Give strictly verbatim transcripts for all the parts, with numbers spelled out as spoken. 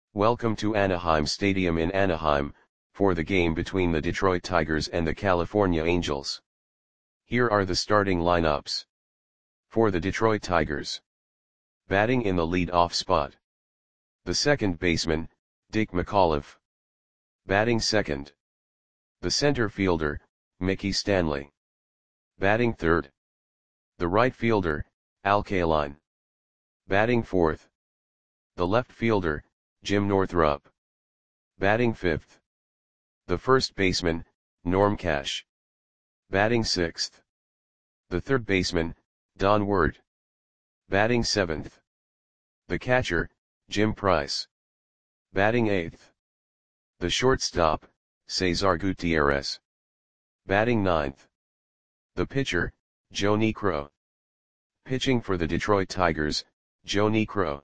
Welcome to Anaheim Stadium in Anaheim, for the game between the Detroit Tigers and the California Angels. Here are the starting lineups. For the Detroit Tigers. Batting in the lead-off spot. The second baseman, Dick McAuliffe. Batting second. The center fielder, Mickey Stanley. Batting third. The right fielder, Al Kaline. Batting fourth. The left fielder, Jim Northrup. Batting fifth. The first baseman, Norm Cash. Batting sixth. The third baseman, Don Ward. Batting seventh. The catcher, Jim Price. Batting eighth. The shortstop, Cesar Gutierrez. Batting ninth. The pitcher, Joe Niekro. Pitching for the Detroit Tigers, Joe Niekro.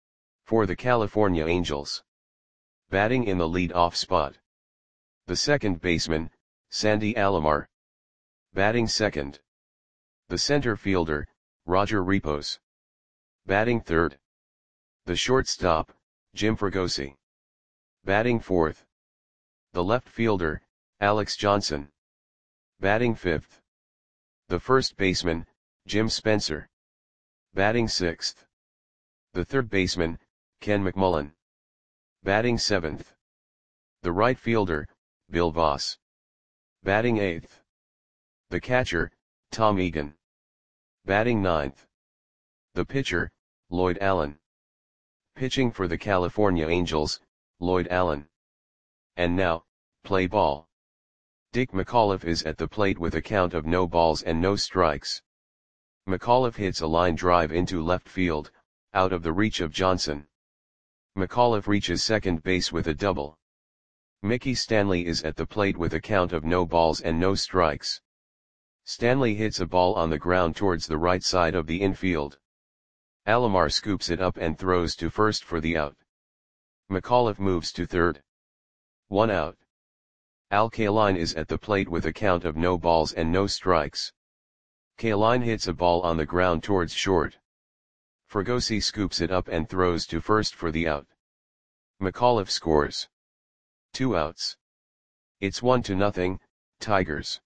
For the California Angels. Batting in the lead-off spot. The second baseman, Sandy Alomar. Batting second. The center fielder, Roger Repos. Batting third. The shortstop, Jim Fregosi. Batting fourth. The left fielder, Alex Johnson. Batting fifth. The first baseman, Jim Spencer. Batting sixth. The third baseman, Ken McMullen. Batting seventh. The right fielder, Bill Voss. Batting eighth. The catcher, Tom Egan. Batting ninth. The pitcher, Lloyd Allen. Pitching for the California Angels, Lloyd Allen. And now, play ball. Dick McAuliffe is at the plate with a count of no balls and no strikes. McAuliffe hits a line drive into left field, out of the reach of Johnson. McAuliffe reaches second base with a double. Mickey Stanley is at the plate with a count of no balls and no strikes. Stanley hits a ball on the ground towards the right side of the infield. Alomar scoops it up and throws to first for the out. McAuliffe moves to third. One out. Al Kaline is at the plate with a count of no balls and no strikes. Kaline hits a ball on the ground towards short. Fregosi scoops it up and throws to first for the out. McAuliffe scores. Two outs. It's one to nothing, Tigers.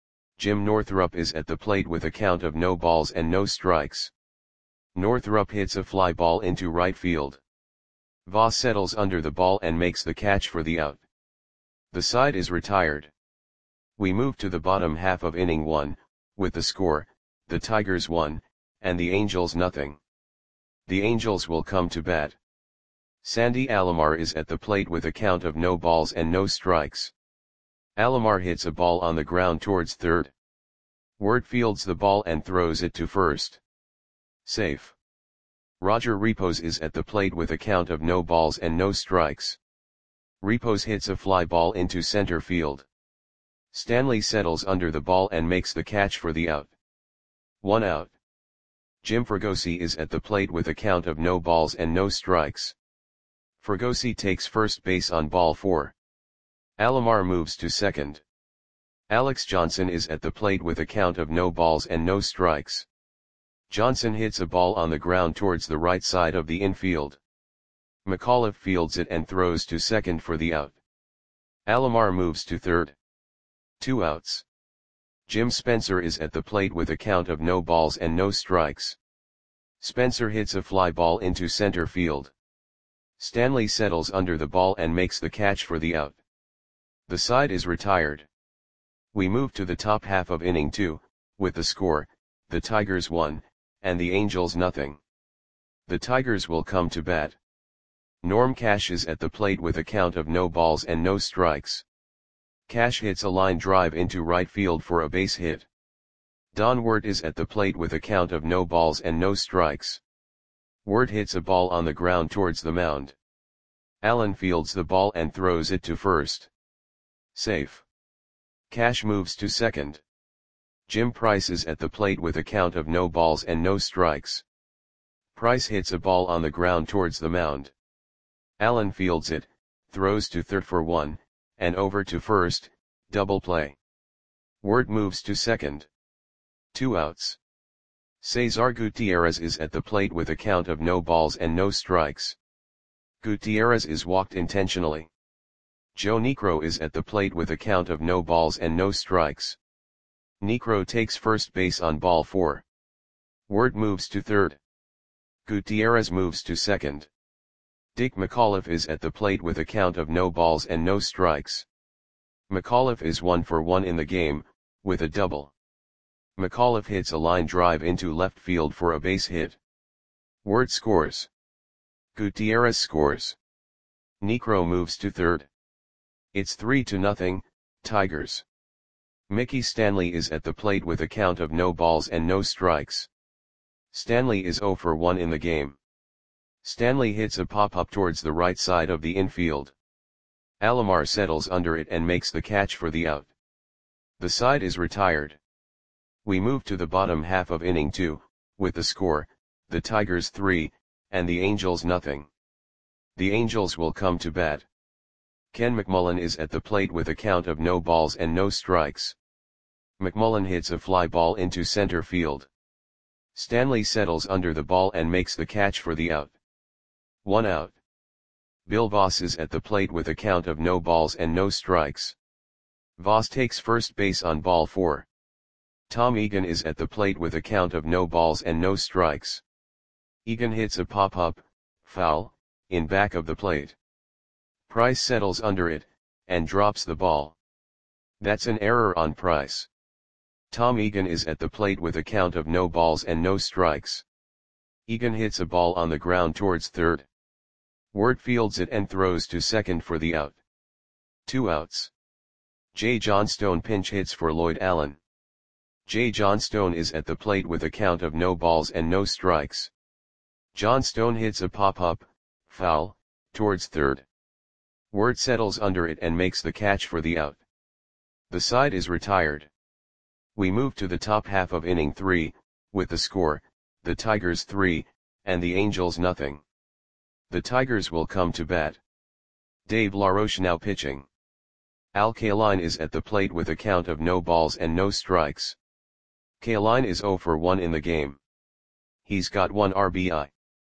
Jim Northrup is at the plate with a count of no balls and no strikes. Northrup hits a fly ball into right field. Voss settles under the ball and makes the catch for the out. The side is retired. We move to the bottom half of inning one, with the score, the Tigers one, and the Angels nothing. The Angels will come to bat. Sandy Alomar is at the plate with a count of no balls and no strikes. Alomar hits a ball on the ground towards third. Ward fields the ball and throws it to first. Safe. Roger Repos is at the plate with a count of no balls and no strikes. Repos hits a fly ball into center field. Stanley settles under the ball and makes the catch for the out. One out. Jim Fregosi is at the plate with a count of no balls and no strikes. Fregosi takes first base on ball four. Alomar moves to second. Alex Johnson is at the plate with a count of no balls and no strikes. Johnson hits a ball on the ground towards the right side of the infield. McAuliffe fields it and throws to second for the out. Alomar moves to third. Two outs. Jim Spencer is at the plate with a count of no balls and no strikes. Spencer hits a fly ball into center field. Stanley settles under the ball and makes the catch for the out. The side is retired. We move to the top half of inning two, with the score, the Tigers one, and the Angels nothing. The Tigers will come to bat. Norm Cash is at the plate with a count of no balls and no strikes. Cash hits a line drive into right field for a base hit. Don Ward is at the plate with a count of no balls and no strikes. Ward hits a ball on the ground towards the mound. Allen fields the ball and throws it to first. Safe. Cash moves to second. Jim Price is at the plate with a count of no balls and no strikes. Price hits a ball on the ground towards the mound. Allen fields it, throws to third for one, and over to first, double play. Ward moves to second. Two outs. Cesar Gutierrez is at the plate with a count of no balls and no strikes. Gutierrez is walked intentionally. Joe Niekro is at the plate with a count of no balls and no strikes. Niekro takes first base on ball four. Word moves to third. Gutierrez moves to second. Dick McAuliffe is at the plate with a count of no balls and no strikes. McAuliffe is one for one in the game, with a double. McAuliffe hits a line drive into left field for a base hit. Word scores. Gutierrez scores. Niekro moves to third. It's three to nothing, Tigers. Mickey Stanley is at the plate with a count of no balls and no strikes. Stanley is zero for one in the game. Stanley hits a pop-up towards the right side of the infield. Alomar settles under it and makes the catch for the out. The side is retired. We move to the bottom half of inning two, with the score, the Tigers three, and the Angels nothing. The Angels will come to bat. Ken McMullen is at the plate with a count of no balls and no strikes. McMullen hits a fly ball into center field. Stanley settles under the ball and makes the catch for the out. One out. Bill Voss is at the plate with a count of no balls and no strikes. Voss takes first base on ball four. Tom Egan is at the plate with a count of no balls and no strikes. Egan hits a pop-up, foul, in back of the plate. Price settles under it, and drops the ball. That's an error on Price. Tom Egan is at the plate with a count of no balls and no strikes. Egan hits a ball on the ground towards third. Word fields it and throws to second for the out. Two outs. Jay Johnstone pinch hits for Lloyd Allen. Jay Johnstone is at the plate with a count of no balls and no strikes. Johnstone hits a pop-up, foul, towards third. Word settles under it and makes the catch for the out. The side is retired. We move to the top half of inning three, with the score, the Tigers three, and the Angels nothing. The Tigers will come to bat. Dave LaRoche now pitching. Al Kaline is at the plate with a count of no balls and no strikes. Kaline is zero for one in the game. He's got one R B I.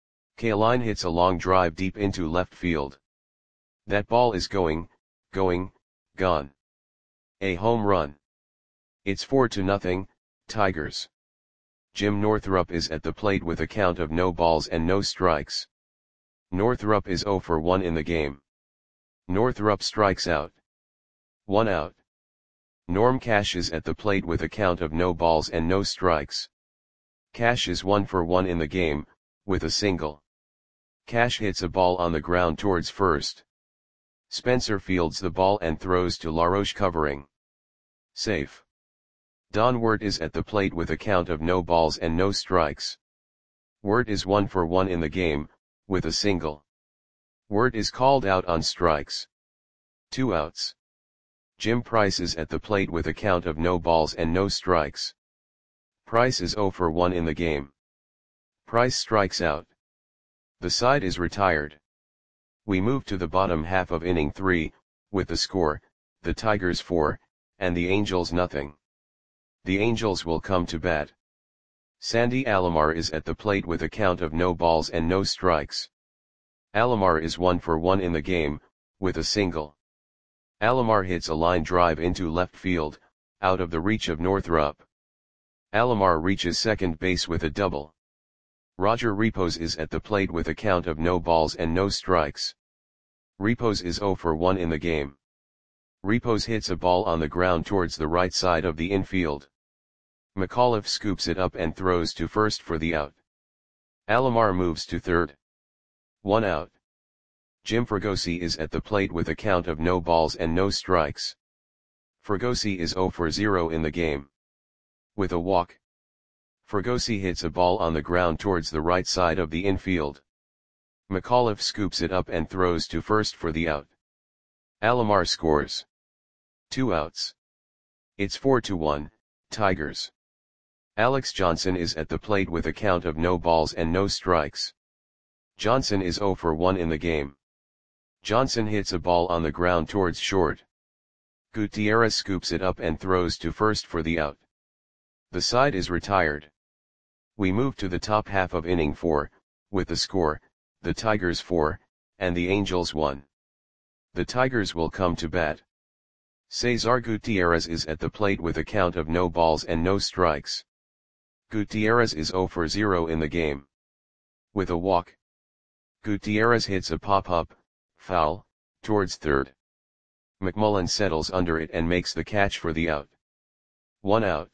Kaline hits a long drive deep into left field. That ball is going, going, gone. A home run. It's four to nothing, Tigers. Jim Northrup is at the plate with a count of no balls and no strikes. Northrup is zero for one in the game. Northrup strikes out. One out. Norm Cash is at the plate with a count of no balls and no strikes. Cash is one for one in the game, with a single. Cash hits a ball on the ground towards first. Spencer fields the ball and throws to LaRoche covering. Safe. Don Wirt is at the plate with a count of no balls and no strikes. Wirt is one for one in the game, with a single. Wirt is called out on strikes. Two outs. Jim Price is at the plate with a count of no balls and no strikes. Price is zero for one in the game. Price strikes out. The side is retired. We move to the bottom half of inning three, with the score, the Tigers four, and the Angels nothing. The Angels will come to bat. Sandy Alomar is at the plate with a count of no balls and no strikes. Alomar is one for one in the game, with a single. Alomar hits a line drive into left field, out of the reach of Northrup. Alomar reaches second base with a double. Roger Repos is at the plate with a count of no balls and no strikes. Repos is zero for one in the game. Repos hits a ball on the ground towards the right side of the infield. McAuliffe scoops it up and throws to first for the out. Alomar moves to third. One out. Jim Fregosi is at the plate with a count of no balls and no strikes. Fregosi is zero for zero in the game. With a walk. Fregosi hits a ball on the ground towards the right side of the infield. McAuliffe scoops it up and throws to first for the out. Alomar scores. Two outs. It's four to one, Tigers. Alex Johnson is at the plate with a count of no balls and no strikes. Johnson is zero for one in the game. Johnson hits a ball on the ground towards short. Gutierrez scoops it up and throws to first for the out. The side is retired. We move to the top half of inning four, with the score, the Tigers four, and the Angels one. The Tigers will come to bat. Cesar Gutierrez is at the plate with a count of no balls and no strikes. Gutierrez is zero for zero in the game. With a walk, Gutierrez hits a pop-up, foul, towards third. McMullen settles under it and makes the catch for the out. One out.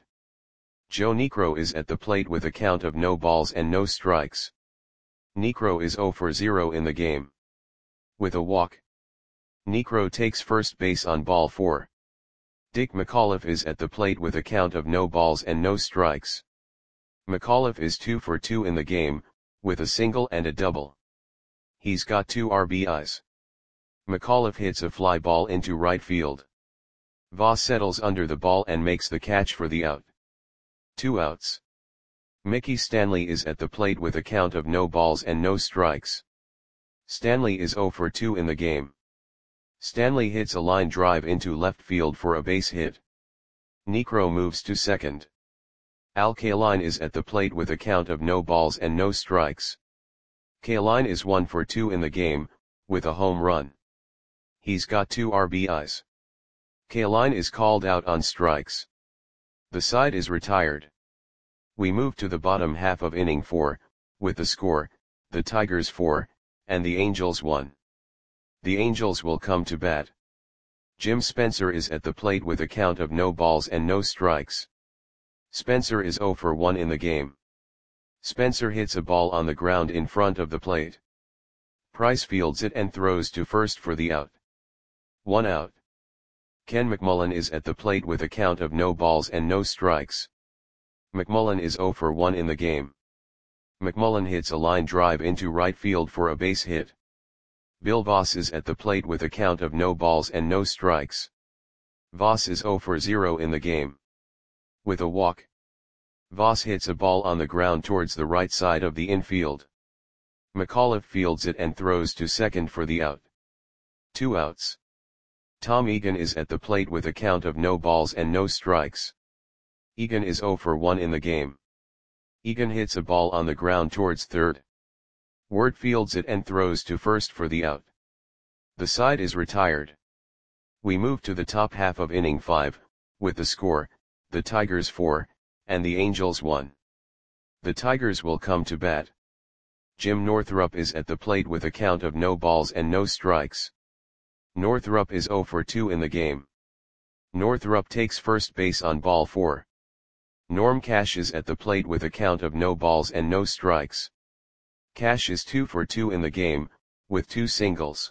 Joe Niekro is at the plate with a count of no balls and no strikes. Niekro is zero for zero in the game. With a walk, Niekro takes first base on ball four. Dick McAuliffe is at the plate with a count of no balls and no strikes. McAuliffe is two for two in the game, with a single and a double. He's got two R B Is. McAuliffe hits a fly ball into right field. Voss settles under the ball and makes the catch for the out. Two outs. Mickey Stanley is at the plate with a count of no balls and no strikes. Stanley is zero for two in the game. Stanley hits a line drive into left field for a base hit. Niekro moves to second. Al Kaline is at the plate with a count of no balls and no strikes. Kaline is one for two in the game, with a home run. He's got two R B Is. Kaline is called out on strikes. The side is retired. We move to the bottom half of inning four, with the score, the Tigers four, and the Angels one. The Angels will come to bat. Jim Spencer is at the plate with a count of no balls and no strikes. Spencer is zero for one in the game. Spencer hits a ball on the ground in front of the plate. Price fields it and throws to first for the out. One out. Ken McMullen is at the plate with a count of no balls and no strikes. McMullen is zero for one in the game. McMullen hits a line drive into right field for a base hit. Bill Voss is at the plate with a count of no balls and no strikes. Voss is zero for zero in the game. With a walk, Voss hits a ball on the ground towards the right side of the infield. McAuliffe fields it and throws to second for the out. Two outs. Tom Egan is at the plate with a count of no balls and no strikes. Egan is zero for one in the game. Egan hits a ball on the ground towards third. Ward fields it and throws to first for the out. The side is retired. We move to the top half of inning five, with the score, the Tigers four, and the Angels one. The Tigers will come to bat. Jim Northrup is at the plate with a count of no balls and no strikes. Northrup is zero for two in the game. Northrup takes first base on ball four. Norm Cash is at the plate with a count of no balls and no strikes. Cash is two for two in the game, with two singles.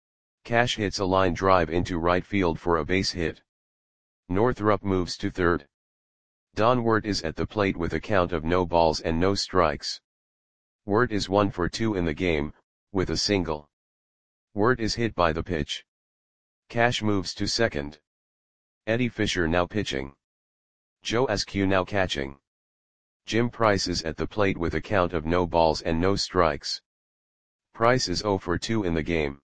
Cash hits a line drive into right field for a base hit. Northrup moves to third. Don Wirt is at the plate with a count of no balls and no strikes. Wirt is one for two in the game, with a single. Wirt is hit by the pitch. Cash moves to second. Eddie Fisher now pitching. Joe Askew now catching. Jim Price is at the plate with a count of no balls and no strikes. Price is zero for two in the game.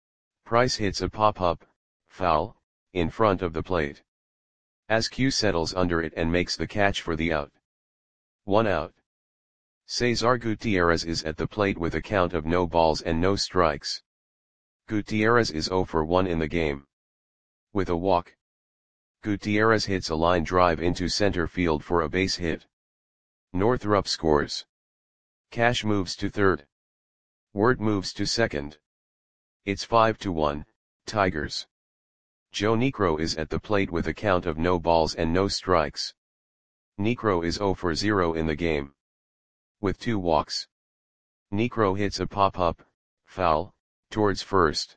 Price hits a pop-up, foul, in front of the plate. Askew settles under it and makes the catch for the out. One out. Cesar Gutierrez is at the plate with a count of no balls and no strikes. Gutierrez is zero for one in the game. With a walk, Gutierrez hits a line drive into center field for a base hit. Northrup scores. Cash moves to third. Wirt moves to second. It's five to one, Tigers. Joe Niekro is at the plate with a count of no balls and no strikes. Niekro is zero for zero in the game. With two walks, Niekro hits a pop-up, foul, towards first.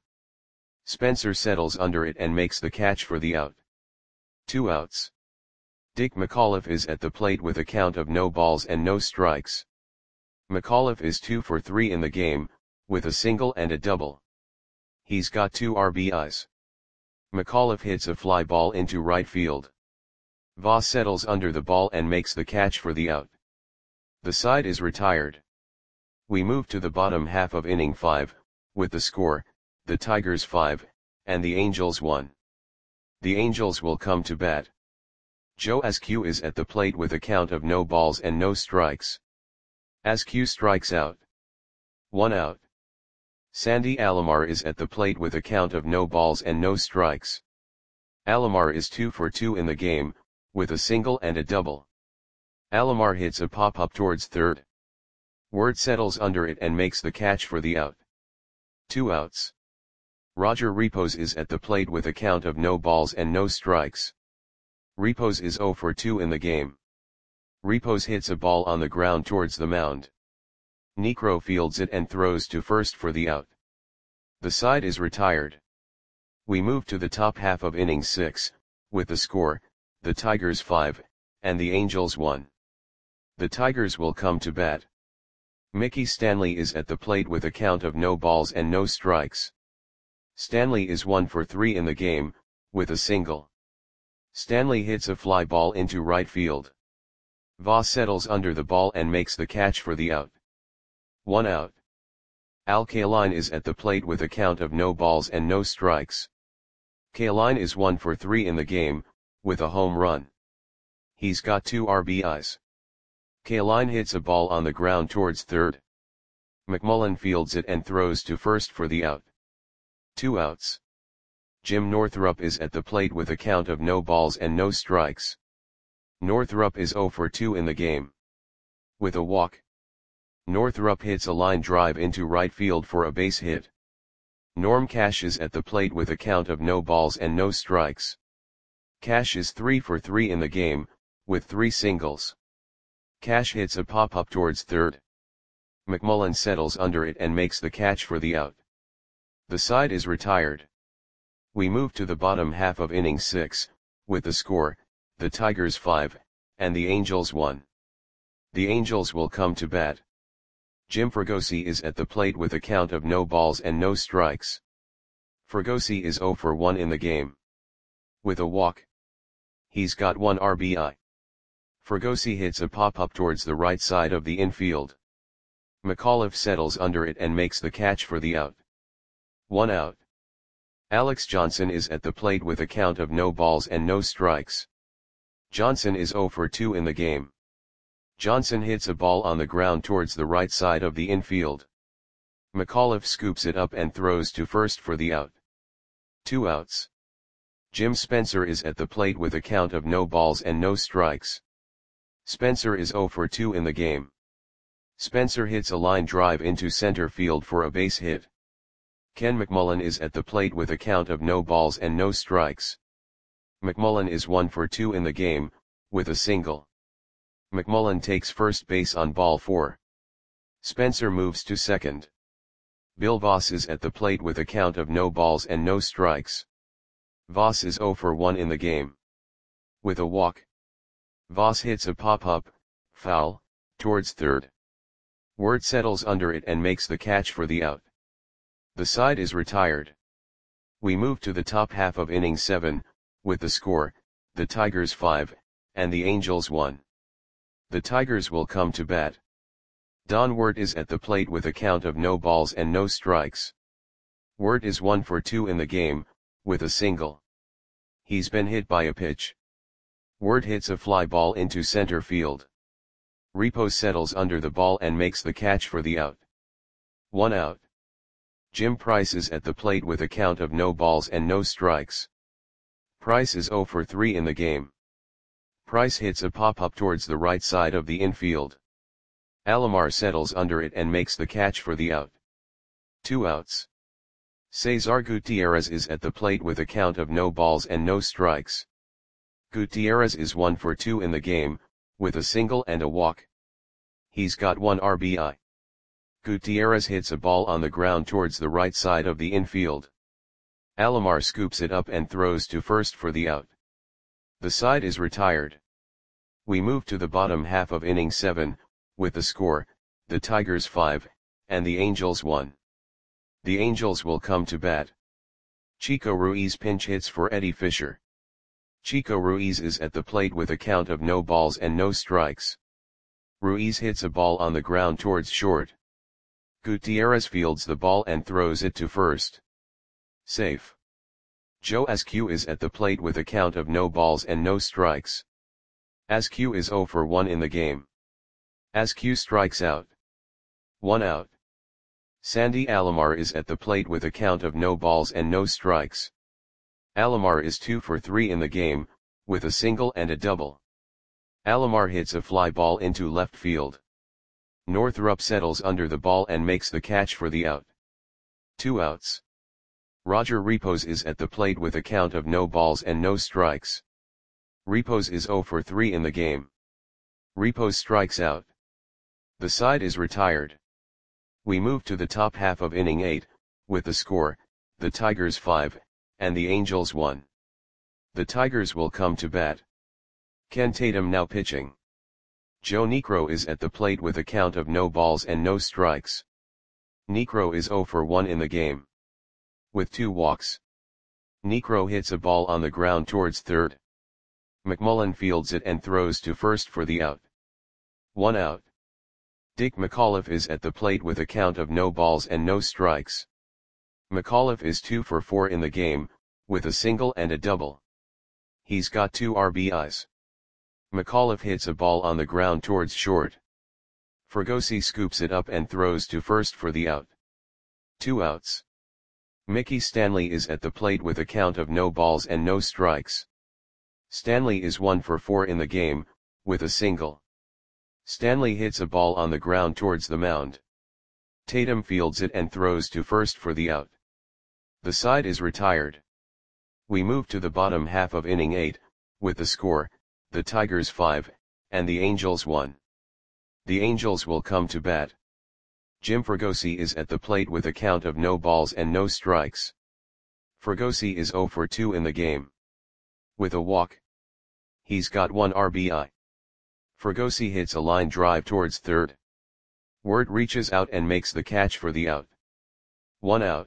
Spencer settles under it and makes the catch for the out. Two outs. Dick McAuliffe is at the plate with a count of no balls and no strikes. McAuliffe is two for three in the game, with a single and a double. He's got two R B Is. McAuliffe hits a fly ball into right field. Voss settles under the ball and makes the catch for the out. The side is retired. We move to the bottom half of inning five, with the score, the Tigers five, and the Angels one. The Angels will come to bat. Joe Askew is at the plate with a count of no balls and no strikes. Askew strikes out. One out. Sandy Alomar is at the plate with a count of no balls and no strikes. Alomar is two for two in the game, with a single and a double. Alomar hits a pop-up towards third. Word settles under it and makes the catch for the out. Two outs. Roger Repos is at the plate with a count of no balls and no strikes. Repos is zero for two in the game. Repos hits a ball on the ground towards the mound. Niekro fields it and throws to first for the out. The side is retired. We move to the top half of inning six, with the score, the Tigers five, and the Angels one. The Tigers will come to bat. Mickey Stanley is at the plate with a count of no balls and no strikes. Stanley is one for three in the game, with a single. Stanley hits a fly ball into right field. Voss settles under the ball and makes the catch for the out. One out. Al Kaline is at the plate with a count of no balls and no strikes. Kaline is one for three in the game, with a home run. He's got two R B Is. Kaline hits a ball on the ground towards third. McMullen fields it and throws to first for the out. Two outs. Jim Northrup is at the plate with a count of no balls and no strikes. Northrup is zero for two in the game. With a walk. Northrup hits a line drive into right field for a base hit. Norm Cash is at the plate with a count of no balls and no strikes. Cash is three for three in the game, with three singles. Cash hits a pop-up towards third. McMullen settles under it and makes the catch for the out. The side is retired. We move to the bottom half of inning six, with the score, the Tigers five, and the Angels one. The Angels will come to bat. Jim Fregosi is at the plate with a count of no balls and no strikes. Fregosi is zero for one in the game. With a walk. He's got one R B I. Fregosi hits a pop-up towards the right side of the infield. McAuliffe settles under it and makes the catch for the out. One out. Alex Johnson is at the plate with a count of no balls and no strikes. Johnson is zero for two in the game. Johnson hits a ball on the ground towards the right side of the infield. McAuliffe scoops it up and throws to first for the out. Two outs. Jim Spencer is at the plate with a count of no balls and no strikes. Spencer is zero for two in the game. Spencer hits a line drive into center field for a base hit. Ken McMullen is at the plate with a count of no balls and no strikes. McMullen is one for two in the game, with a single. McMullen takes first base on ball four. Spencer moves to second. Bill Voss is at the plate with a count of no balls and no strikes. Voss is zero for one in the game. With a walk. Voss hits a pop-up, foul, towards third. Word settles under it and makes the catch for the out. The side is retired. We move to the top half of inning seven, with the score, the Tigers five, and the Angels one. The Tigers will come to bat. Don Wirt is at the plate with a count of no balls and no strikes. Wirt is one for two in the game, with a single. He's been hit by a pitch. Wirt hits a fly ball into center field. Repos settles under the ball and makes the catch for the out. One out. Jim Price is at the plate with a count of no balls and no strikes. Price is zero for three in the game. Price hits a pop-up towards the right side of the infield. Alomar settles under it and makes the catch for the out. Two outs. Cesar Gutierrez is at the plate with a count of no balls and no strikes. Gutierrez is one for two in the game, with a single and a walk. He's got one R B I. Gutierrez hits a ball on the ground towards the right side of the infield. Alomar scoops it up and throws to first for the out. The side is retired. We move to the bottom half of inning seven, with the score, the Tigers five, and the Angels one. The Angels will come to bat. Chico Ruiz pinch hits for Eddie Fisher. Chico Ruiz is at the plate with a count of no balls and no strikes. Ruiz hits a ball on the ground towards short. Gutierrez fields the ball and throws it to first. Safe. Joe Askew is at the plate with a count of no balls and no strikes. Askew is zero for one in the game. Askew strikes out. One out. Sandy Alomar is at the plate with a count of no balls and no strikes. Alomar is two for three in the game, with a single and a double. Alomar hits a fly ball into left field. Northrup settles under the ball and makes the catch for the out. Two outs. Roger Repos is at the plate with a count of no balls and no strikes. Repos is zero for three in the game. Repos strikes out. The side is retired. We move to the top half of inning eight, with the score, the Tigers five, and the Angels one. The Tigers will come to bat. Ken Tatum now pitching. Joe Niekro is at the plate with a count of no balls and no strikes. Niekro is zero for one in the game. With two walks. Niekro hits a ball on the ground towards third. McMullen fields it and throws to first for the out. One out. Dick McAuliffe is at the plate with a count of no balls and no strikes. McAuliffe is two for four in the game, with a single and a double. He's got two R B Is. McAuliffe hits a ball on the ground towards short. Fregosi scoops it up and throws to first for the out. Two outs. Mickey Stanley is at the plate with a count of no balls and no strikes. Stanley is one for four in the game, with a single. Stanley hits a ball on the ground towards the mound. Tatum fields it and throws to first for the out. The side is retired. We move to the bottom half of inning eight, with the score, the Tigers five, and the Angels one. The Angels will come to bat. Jim Fregosi is at the plate with a count of no balls and no strikes. Fregosi is zero for two in the game. With a walk. He's got one R B I. Fregosi hits a line drive towards third. Wirt reaches out and makes the catch for the out. One out.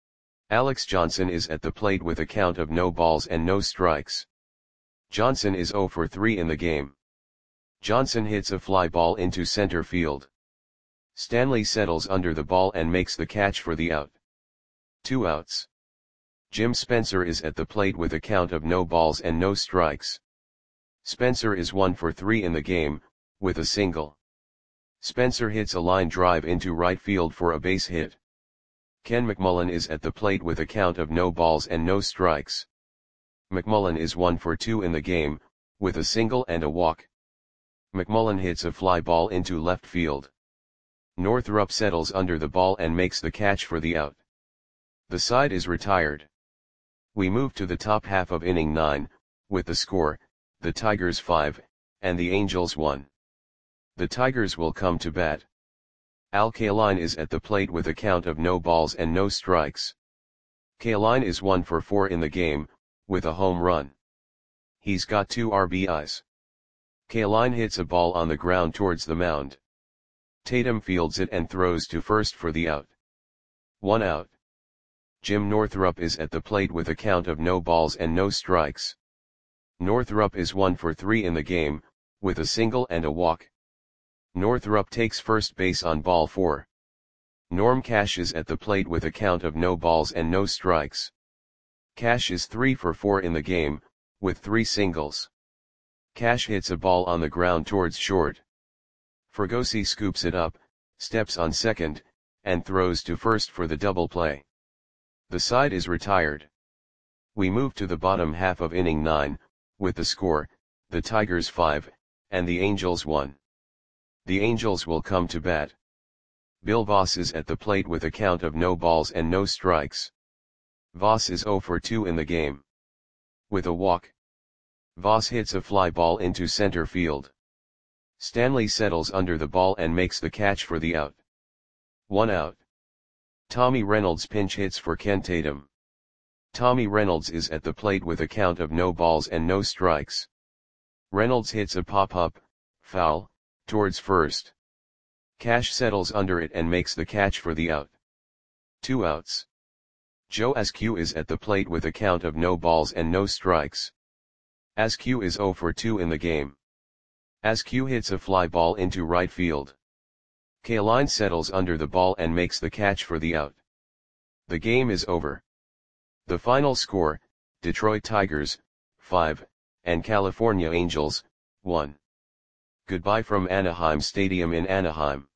Alex Johnson is at the plate with a count of no balls and no strikes. Johnson is zero for three in the game. Johnson hits a fly ball into center field. Stanley settles under the ball and makes the catch for the out. Two outs. Jim Spencer is at the plate with a count of no balls and no strikes. Spencer is one for three in the game, with a single. Spencer hits a line drive into right field for a base hit. Ken McMullen is at the plate with a count of no balls and no strikes. McMullen is one for two in the game, with a single and a walk. McMullen hits a fly ball into left field. Northrup settles under the ball and makes the catch for the out. The side is retired. We move to the top half of inning nine, with the score, the Tigers five, and the Angels one. The Tigers will come to bat. Al Kaline is at the plate with a count of no balls and no strikes. Kaline is one for four in the game, with a home run. He's got two R B Is. Kaline hits a ball on the ground towards the mound. Tatum fields it and throws to first for the out. One out. Jim Northrup is at the plate with a count of no balls and no strikes. Northrup is one for three in the game, with a single and a walk. Northrup takes first base on ball four. Norm Cash is at the plate with a count of no balls and no strikes. Cash is three for four in the game, with three singles. Cash hits a ball on the ground towards short. Fregosi scoops it up, steps on second, and throws to first for the double play. The side is retired. We move to the bottom half of inning nine, with the score, the Tigers five, and the Angels one. The Angels will come to bat. Bill Voss is at the plate with a count of no balls and no strikes. Voss is zero for two in the game. With a walk. Voss hits a fly ball into center field. Stanley settles under the ball and makes the catch for the out. One out. Tommy Reynolds pinch hits for Ken Tatum. Tommy Reynolds is at the plate with a count of no balls and no strikes. Reynolds hits a pop-up, foul, towards first. Cash settles under it and makes the catch for the out. Two outs. Joe Askew is at the plate with a count of no balls and no strikes. Askew is zero for two in the game. Askew hits a fly ball into right field. Kaline settles under the ball and makes the catch for the out. The game is over. The final score, Detroit Tigers, five, and California Angels, one. Goodbye from Anaheim Stadium in Anaheim.